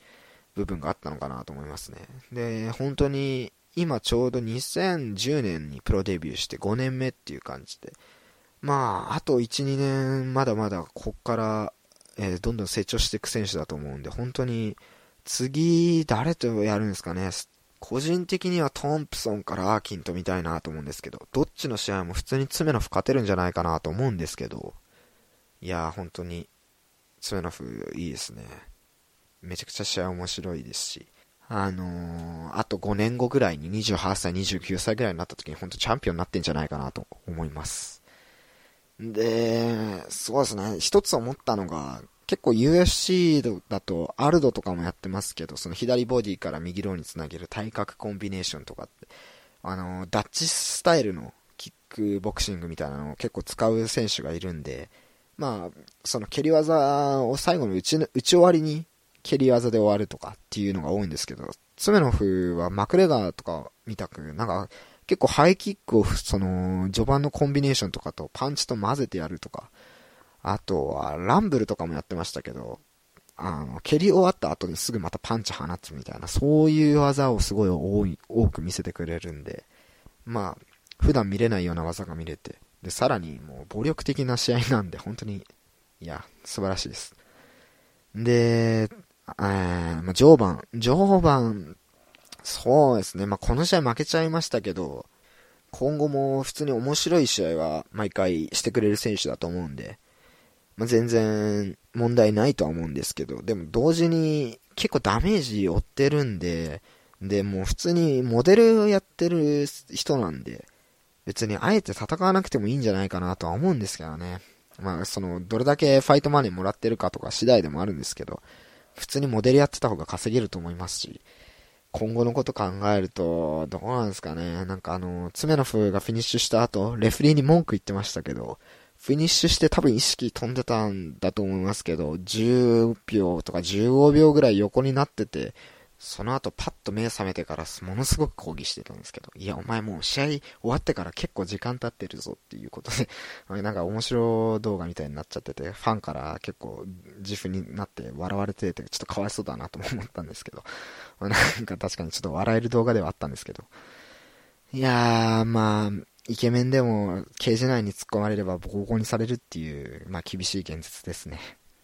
C: 部分があったのかなと思いますね。で、本当に今ちょうどにせんじゅうねんにプロデビューしてごねんめっていう感じで、まああといち、にねんまだまだこっから、えー、どんどん成長していく選手だと思うんで、本当に次誰とやるんですかね。個人的にはトンプソンからアーキンと見たいなと思うんですけど、どっちの試合も普通にツメノフ勝てるんじゃないかなと思うんですけど、いやー本当にツメノフいいですね。めちゃくちゃ試合面白いですし、あのー、あとごねんごぐらいににじゅうはっさい、にじゅうきゅうさいぐらいになった時に本当チャンピオンになってんじゃないかなと思います。で、そうですね、一つ思ったのが、結構 ユーエフシー だとアルドとかもやってますけど、その左ボディから右ローにつなげる対角コンビネーションとかって、あのー、ダッチスタイルのキックボクシングみたいなのを結構使う選手がいるんで、まあ、その蹴り技を最後の打ち、打ち終わりに蹴り技で終わるとかっていうのが多いんですけど、ツメノフはマクレガーとかみたく、なんか結構ハイキックをその序盤のコンビネーションとかとパンチと混ぜてやるとか、あとはランブルとかもやってましたけど、あの蹴り終わった後にすぐまたパンチ放つみたいな、そういう技をすごい多い多く見せてくれるんで、まあ普段見れないような技が見れて、でさらにもう暴力的な試合なんで本当にいや素晴らしいです。で、えー、まあ、常磐常磐そうですね、まあ、この試合負けちゃいましたけど、今後も普通に面白い試合は毎回してくれる選手だと思うんで、まあ、全然問題ないとは思うんですけど、でも同時に結構ダメージ負ってるんで、でもう普通にモデルやってる人なんで、別にあえて戦わなくてもいいんじゃないかなとは思うんですけどね。まあそのどれだけファイトマネーもらってるかとか次第でもあるんですけど、普通にモデルやってた方が稼げると思いますし、今後のこと考えるとどうなんですかね。なんかあのツメノフがフィニッシュした後レフリーに文句言ってましたけど、フィニッシュして多分意識飛んでたんだと思いますけど、じゅうびょうとかじゅうごびょうぐらい横になってて、その後パッと目覚めてからものすごく抗議してたんですけど、いやお前もう試合終わってから結構時間経ってるぞっていうことでなんか面白動画みたいになっちゃってて、ファンから結構自負になって笑われてて、ちょっとかわいそうだなとも思ったんですけど、なんか確かにちょっと笑える動画ではあったんですけど、いやーまあイケメンでもケージ内に突っ込まれればボコボコにされるっていう、まあ厳しい現実ですね。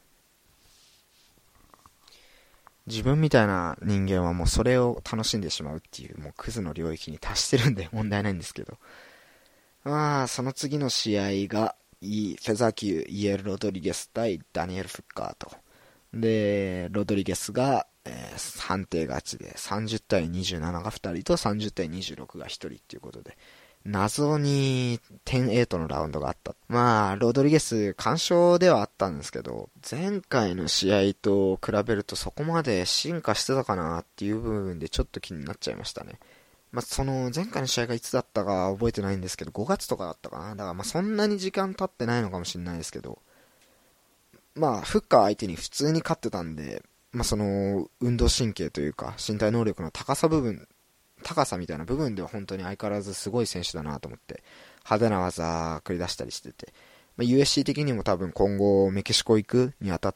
C: 自分みたいな人間はもうそれを楽しんでしまうっていう、もうクズの領域に達してるんで問題ないんですけど、まあその次の試合がフェザー級イエル・ロドリゲス対ダニエル・フッカーとで、ロドリゲスが、えー、判定勝ちでさんじゅうたいにじゅうなながふたりとさんじゅうたいにじゅうろくがひとりっていうことで、謎にじゅうはちのラウンドがあった。まあロドリゲス完勝ではあったんですけど、前回の試合と比べるとそこまで進化してたかなっていう部分でちょっと気になっちゃいましたね。まあその前回の試合がいつだったか覚えてないんですけど、ごがつとかだったかな。だからまあそんなに時間経ってないのかもしれないですけど、まあフッカー相手に普通に勝ってたんで、まあその運動神経というか身体能力の高さ部分高さみたいな部分では本当に相変わらずすごい選手だなと思って、派手な技繰り出したりしてて、まあ、ユーエフシー 的にも多分今後メキシコ行くにあたって、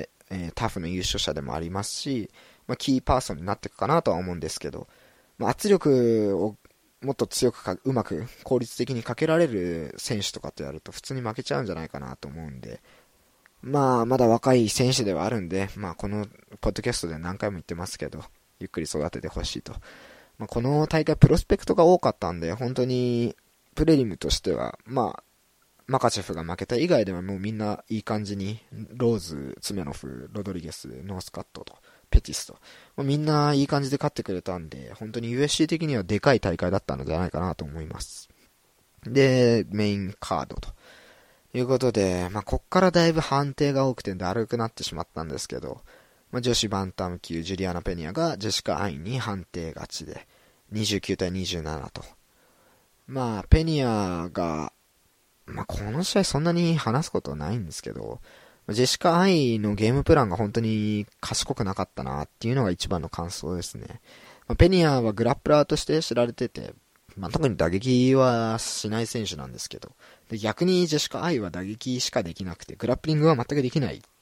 C: えー、タフの優勝者でもありますし、まあ、キーパーソンになっていくかなとは思うんですけど、まあ、圧力をもっと強くかうまく効率的にかけられる選手とかとやると普通に負けちゃうんじゃないかなと思うんで、まあまだ若い選手ではあるんで、まあこのポッドキャストで何回も言ってますけど、ゆっくり育ててほしいと。まあ、この大会プロスペクトが多かったんで、本当にプレリムとしては、まあ、マカチェフが負けた以外ではもうみんないい感じに、ローズ、ツメノフ、ロドリゲス、ノースカットと、ペティスと、まあ、みんないい感じで勝ってくれたんで、本当に ユーエフシー 的にはでかい大会だったのではないかなと思います。で、メインカードということで、まあ、こっからだいぶ判定が多くてだるくなってしまったんですけど、まあ、女子バンタム級ジュリアナ・ペニアがジェシカ・アインに判定勝ちでにじゅうきゅうたいにじゅうななと。まあペニアが、まあ、この試合そんなに話すことはないんですけど、ジェシカ・アイのゲームプランが本当に賢くなかったなっていうのが一番の感想ですね。まあ、ペニアはグラップラーとして知られてて、まあ、特に打撃はしない選手なんですけど、で逆にジェシカ・アイは打撃しかできなくてグラップリングは全くできない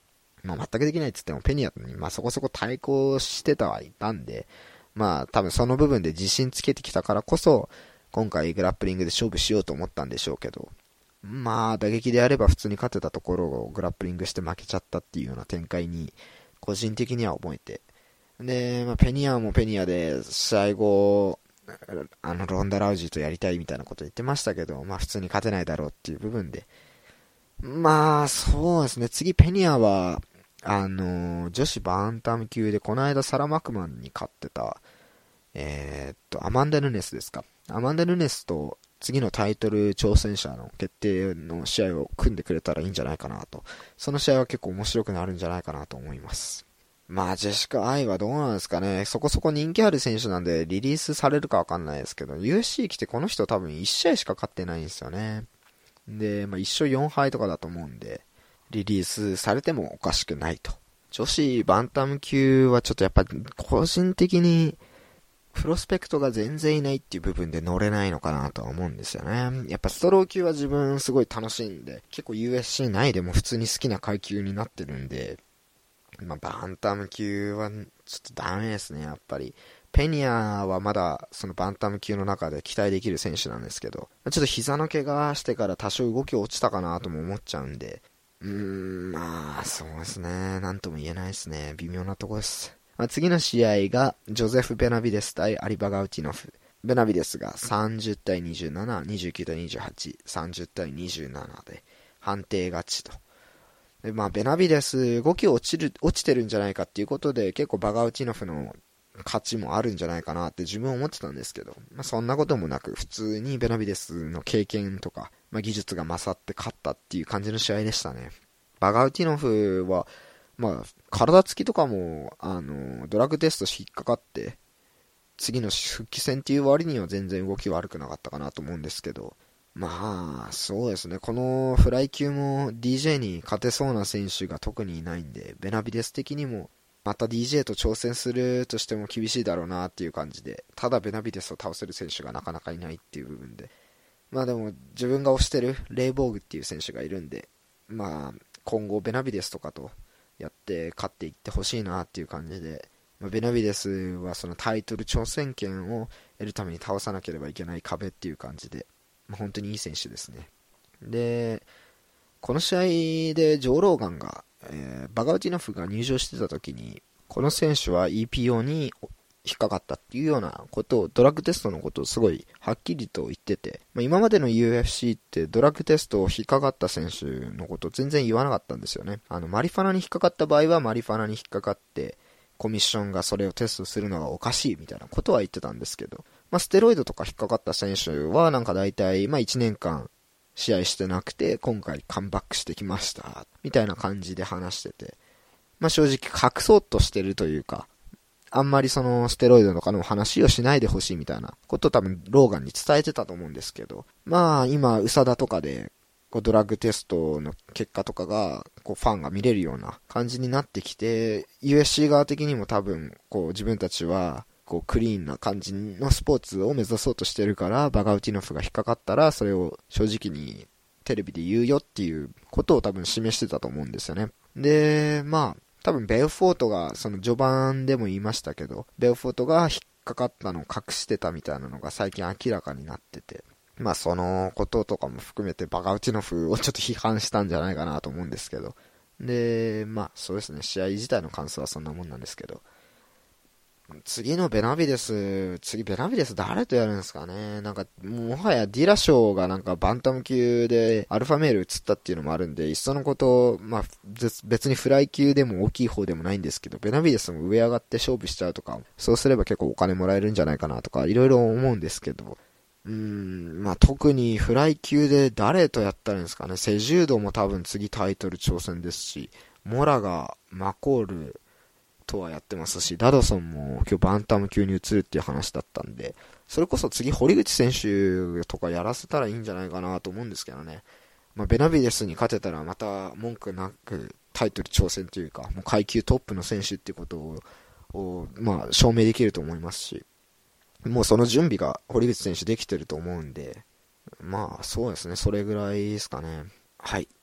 C: まあ全くできないって言ってもペニアにまあそこそこ対抗してたはいたんで、まあ多分その部分で自信つけてきたからこそ、今回グラップリングで勝負しようと思ったんでしょうけど、まあ打撃であれば普通に勝てたところをグラップリングして負けちゃったっていうような展開に個人的には思えて、で、まあ、ペニアもペニアで試合後、あのロンダ・ラウジーとやりたいみたいなこと言ってましたけど、まあ普通に勝てないだろうっていう部分で、まあそうですね、次ペニアはあのー、女子バンタム級でこの間サラ・マクマンに勝ってたえー、っとアマンダ・ヌネスですか。アマンダ・ヌネスと次のタイトル挑戦者の決定の試合を組んでくれたらいいんじゃないかなと。その試合は結構面白くなるんじゃないかなと思います。まあジェシカ・アイはどうなんですかね。そこそこ人気ある選手なんでリリースされるかわかんないですけど、 ユーエフシー 来てこの人多分いち試合しか勝ってないんですよね。で、まあ、いっ勝よん敗とかだと思うんで、リリースされてもおかしくないと。女子バンタム級はちょっとやっぱ個人的にプロスペクトが全然いないっていう部分で乗れないのかなとは思うんですよね。やっぱストロー級は自分すごい楽しいんで、結構 ユーエフシー 内でも普通に好きな階級になってるんで、まあ、バンタム級はちょっとダメですね、やっぱり。ペニアはまだそのバンタム級の中で期待できる選手なんですけど、ちょっと膝の怪我してから多少動き落ちたかなとも思っちゃうんで、うーん、まあそうですね、なんとも言えないですね、微妙なとこです。まあ、次の試合がジョゼフ・ベナビデス対アリバガウティノフ。ベナビデスがさんじゅう対にじゅうなな、にじゅうきゅう対にじゅうはち、さんじゅう対にじゅうななで判定勝ちと。で、まあベナビデス動き落ちる落ちてるんじゃないかっていうことで、結構バガウティノフの勝ちもあるんじゃないかなって自分は思ってたんですけど、まあ、そんなこともなく普通にベナビデスの経験とか、まあ、技術が勝って勝ったっていう感じの試合でしたね。バガウティノフはまあ体つきとかもあのドラッグテスト引っかかって次の復帰戦っていう割には全然動き悪くなかったかなと思うんですけど、まあそうですね、このフライ級も ディージェー に勝てそうな選手が特にいないんで、ベナビデス的にもまた ディージェー と挑戦するとしても厳しいだろうなっていう感じで、ただベナビデスを倒せる選手がなかなかいないっていう部分で、まあでも自分が推してるレイボーグっていう選手がいるんで、まあ今後ベナビデスとかとやって勝っていってほしいなっていう感じで、まあ、ベナビデスはそのタイトル挑戦権を得るために倒さなければいけない壁っていう感じで、まあ、本当にいい選手ですね。でこの試合でジョー・ローガンがえー、バガウティノフが入場してた時に、この選手は イーピーオー に引っかかったっていうようなことを、ドラッグテストのことをすごいはっきりと言ってて、まあ、今までの ユーエフシー ってドラッグテストを引っかかった選手のことを全然言わなかったんですよね。あのマリファナに引っかかった場合はマリファナに引っかかってコミッションがそれをテストするのがおかしいみたいなことは言ってたんですけど、まあ、ステロイドとか引っかかった選手はなんか大体まあいちねんかん試合してなくて今回カムバックしてきましたみたいな感じで話してて、まあ正直隠そうとしてるというか、あんまりそのステロイドとかの話をしないでほしいみたいなことを多分ローガンに伝えてたと思うんですけど、まあ今ウサダとかでこうドラッグテストの結果とかがこうファンが見れるような感じになってきて、 ユーエフシー 側的にも多分こう自分たちはこうクリーンな感じのスポーツを目指そうとしてるから、バガウティノフが引っかかったらそれを正直にテレビで言うよっていうことを多分示してたと思うんですよね。でまあ多分ベルフォートがその序盤でも言いましたけど、ベルフォートが引っかかったのを隠してたみたいなのが最近明らかになってて、まあそのこととかも含めてバガウティノフをちょっと批判したんじゃないかなと思うんですけど、でまあそうですね、試合自体の感想はそんなもんなんですけど、次のベナビデス、次ベナビデス誰とやるんですかね。なんかもはやディラショーがなんかバンタム級でアルファメール移ったっていうのもあるんで、いっそのことまあ別にフライ級でも大きい方でもないんですけど、ベナビデスも上上がって勝負しちゃうとか、そうすれば結構お金もらえるんじゃないかなとかいろいろ思うんですけど、うーんまあ特にフライ級で誰とやったらいいんですかね。セジュードも多分次タイトル挑戦ですし、モラがマコールとはやってますし、ダドソンも今日バンタム級に移るっていう話だったんで、それこそ次堀口選手とかやらせたらいいんじゃないかなと思うんですけどね。まあ、ベナビデスに勝てたらまた文句なくタイトル挑戦というか、もう階級トップの選手っていうことを、をまあ証明できると思いますし、もうその準備が堀口選手できてると思うんで、まあそうですね、それぐらいですかね。はい、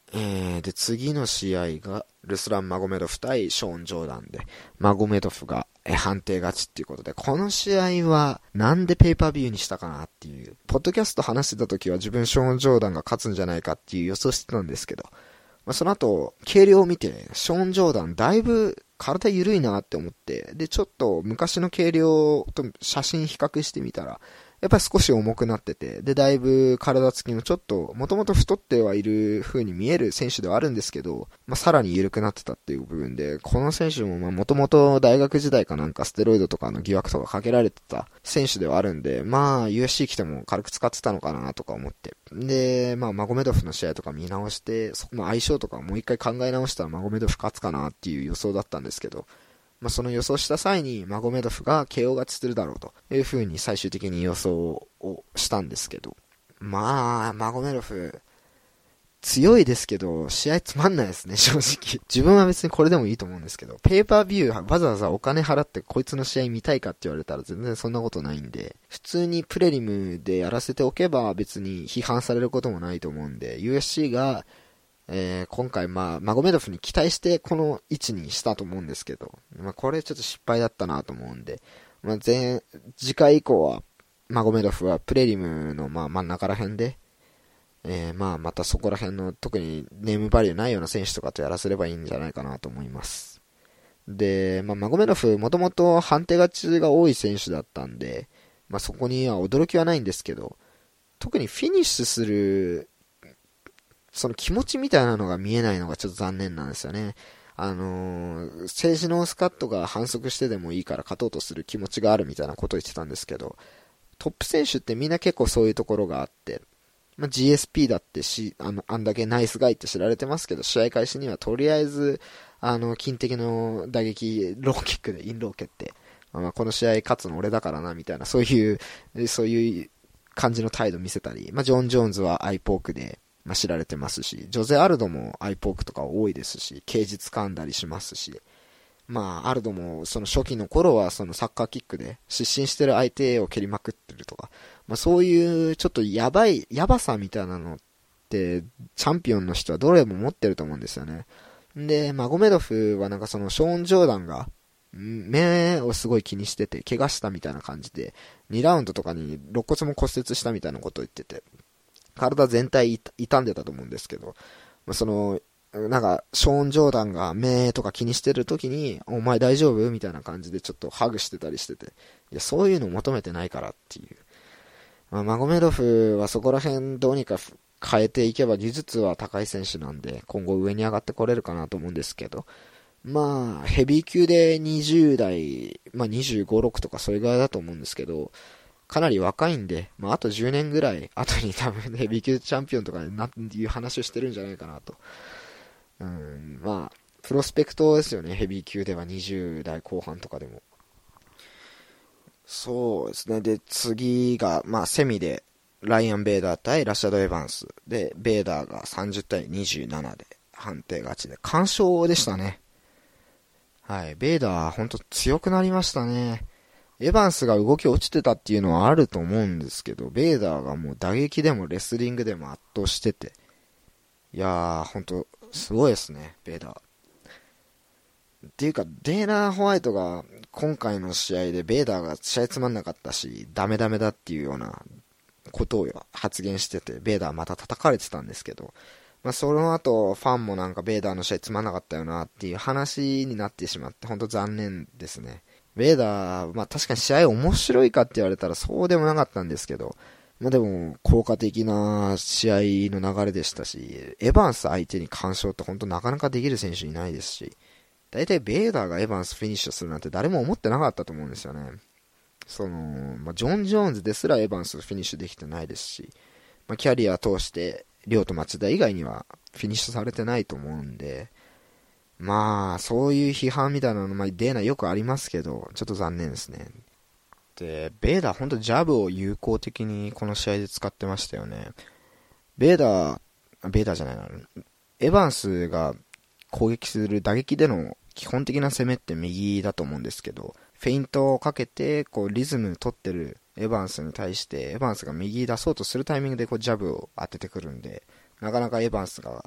C: えー、で、次の試合が、ルスラン・マゴメドフ対ショーン・ジョーダンで、マゴメドフがえ判定勝ちっていうことで、この試合はなんでペーパービューにしたかなっていう、ポッドキャスト話してた時は自分ショーン・ジョーダンが勝つんじゃないかっていう予想してたんですけど、まあ、その後、計量を見て、ショーン・ジョーダンだいぶ体緩いなって思って、で、ちょっと昔の計量と写真比較してみたら、やっぱり少し重くなってて、で、だいぶ体つきもちょっと、もともと太ってはいる風に見える選手ではあるんですけど、まあ、さらに緩くなってたっていう部分で、この選手もまあ、もともと大学時代かなんかステロイドとかの疑惑とかかけられてた選手ではあるんで、まあ、ユーエフシー 来ても軽く使ってたのかなとか思って。で、まあ、マゴメドフの試合とか見直して、その相性とかもう一回考え直したらマゴメドフ勝つかなっていう予想だったんですけど、まあ、その予想した際にマゴメドフが ケーオー 勝ちするだろうという風に最終的に予想をしたんですけど、まあ、マゴメドフ強いですけど試合つまんないですね、正直。自分は別にこれでもいいと思うんですけど、ペーパービューわざわざお金払ってこいつの試合見たいかって言われたら全然そんなことないんで、普通にプレリムでやらせておけば別に批判されることもないと思うんで、 ユーエフシー がえー、今回まあマゴメドフに期待してこの位置にしたと思うんですけど、まあこれちょっと失敗だったなと思うんで、まあ前次回以降はマゴメドフはプレリムのまあ真ん中ら辺で、えー、まあまたそこら辺の特にネームバリューないような選手とかとやらせればいいんじゃないかなと思います。で、まあマゴメドフもともと判定勝ちが多い選手だったんで、まあそこには驚きはないんですけど、特にフィニッシュするその気持ちみたいなのが見えないのがちょっと残念なんですよね。あのー、政治のスカットが反則してでもいいから勝とうとする気持ちがあるみたいなことを言ってたんですけど、トップ選手ってみんな結構そういうところがあって、まあ、ジーエスピー だってし、あの、あんだけナイスガイって知られてますけど、試合開始にはとりあえず、あの、金的の打撃、ローキックでインロー蹴って、まあ、この試合勝つの俺だからな、みたいな、そういう、そういう感じの態度見せたり、まあ、ジョン・ジョーンズはアイポークで、まあ、知られてますし、ジョゼ・アルドもアイポークとか多いですし、刑事掴んだりしますし、まあ、アルドもその初期の頃はそのサッカーキックで失神してる相手を蹴りまくってるとか、まあそういうちょっとやばい、やばさみたいなのって、チャンピオンの人はどれも持ってると思うんですよね。で、マゴメドフはなんかそのショーン・ジョーダンが、目をすごい気にしてて、怪我したみたいな感じで、にラウンドとかに肋骨も骨折したみたいなことを言ってて、体全体傷んでたと思うんですけど、その、なんか、ショーン・ジョーダンが目とか気にしてる時に、お前大丈夫みたいな感じでちょっとハグしてたりしてて、いや、そういうの求めてないからっていう。まあ、マゴメドフはそこら辺どうにか変えていけば技術は高い選手なんで、今後上に上がってこれるかなと思うんですけど、まあ、ヘビー級でにじゅう代、まあにじゅうご、ろくとかそれぐらいだと思うんですけど、かなり若いんで、まああとじゅうねんぐらい後に多分ヘビー級チャンピオンとかになっていう話をしてるんじゃないかなと。うん、まあ、プロスペクトですよね、ヘビー級ではにじゅう代後半とかでも。そうですね、で、次が、まあ、セミで、ライアン・ベイダー対ラシャド・エヴァンス。で、ベイダーがさんじゅう対にじゅうななで判定勝ちで、完勝でしたね。はい、ベイダー、ほんと強くなりましたね。エヴァンスが動き落ちてたっていうのはあると思うんですけど、ベイダーがもう打撃でもレスリングでも圧倒してて、いやー、ほんと、すごいですね、ベイダー。っていうか、デーナ・ホワイトが今回の試合でベイダーが試合つまんなかったし、ダメダメだっていうようなことを発言してて、ベイダーまた叩かれてたんですけど、まあその後ファンもなんかベイダーの試合つまんなかったよなっていう話になってしまって、ほんと残念ですね。ベイダー、まあ確かに試合面白いかって言われたらそうでもなかったんですけど、まあでも、効果的な試合の流れでしたし、エヴァンス相手に完勝って本当なかなかできる選手いないですし、大体ベイダーがエヴァンスフィニッシュするなんて誰も思ってなかったと思うんですよね。その、まあ、ジョン・ジョーンズですらエヴァンスフィニッシュできてないですし、まあ、キャリア通して、リョウと町田以外にはフィニッシュされてないと思うんで、まあ、そういう批判みたいなの、まあ、デーナよくありますけど、ちょっと残念ですね。で、ベイダーほんとジャブを有効的にこの試合で使ってましたよね。ベイダー、ベイダーじゃないな、エヴァンスが攻撃する打撃での基本的な攻めって右だと思うんですけど、フェイントをかけてこうリズム取ってるエヴァンスに対してエヴァンスが右出そうとするタイミングでこうジャブを当ててくるんで、なかなかエヴァンスが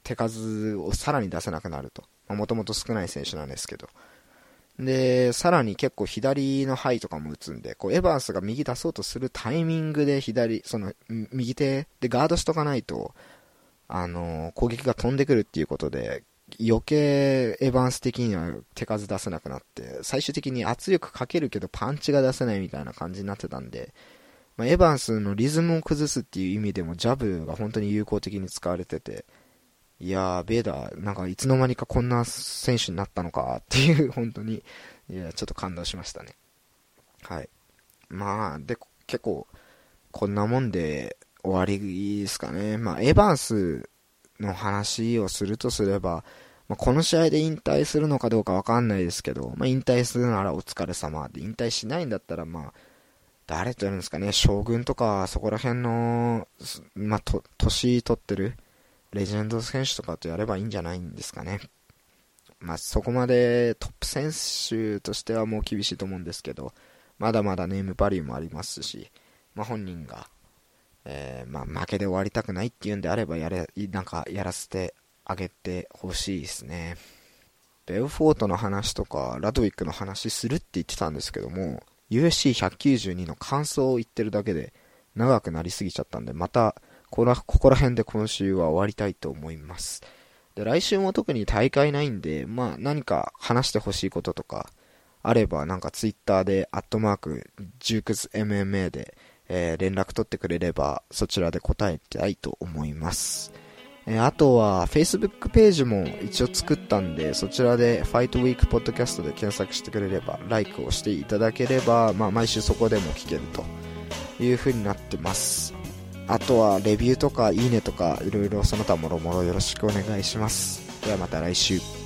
C: 手数をさらに出せなくなると。もともと少ない選手なんですけど。で、さらに結構左のハイとかも打つんで、こうエヴァンスが右出そうとするタイミングで左、その右手でガードしとかないと、あのー、攻撃が飛んでくるっていうことで、余計エヴァンス的には手数出せなくなって、最終的に圧力かけるけどパンチが出せないみたいな感じになってたんで、まあ、エヴァンスのリズムを崩すっていう意味でもジャブが本当に有効的に使われてて、いやー、ベーダー、なんかいつの間にかこんな選手になったのかっていう、本当に、いや、ちょっと感動しましたね。はい。まあ、で、結構、こんなもんで終わりですかね。まあ、エヴァンスの話をするとすれば、まあ、この試合で引退するのかどうかわかんないですけど、まあ、引退するならお疲れ様で、引退しないんだったら、まあ、誰とやるんですかね、将軍とか、そこら辺の、まあ、と、年取ってる、レジェンド選手とかとやればいいんじゃないんですかね。まあそこまでトップ選手としてはもう厳しいと思うんですけど、まだまだネームバリューもありますし、まあ本人が、えー、まあ負けで終わりたくないっていうんであればやれ、なんかやらせてあげてほしいですね。ベルフォートの話とかラドウィックの話するって言ってたんですけども、ユーエフシーひゃくきゅうじゅうに の感想を言ってるだけで長くなりすぎちゃったんで、またここら、ここら辺で今週は終わりたいと思います。で、来週も特に大会ないんで、まあ何か話してほしいこととかあれば、なんかツイッターでアットマークジュークス エムエムエー で、えー、連絡取ってくれればそちらで答えたいと思います。えー、あとは Facebook ページも一応作ったんで、そちらで Fight Week Podcast で検索してくれれば、ライクをしていただければ、まあ毎週そこでも聞けるという風になってます。あとはレビューとかいいねとかいろいろその他もろもろよろしくお願いします。ではまた来週。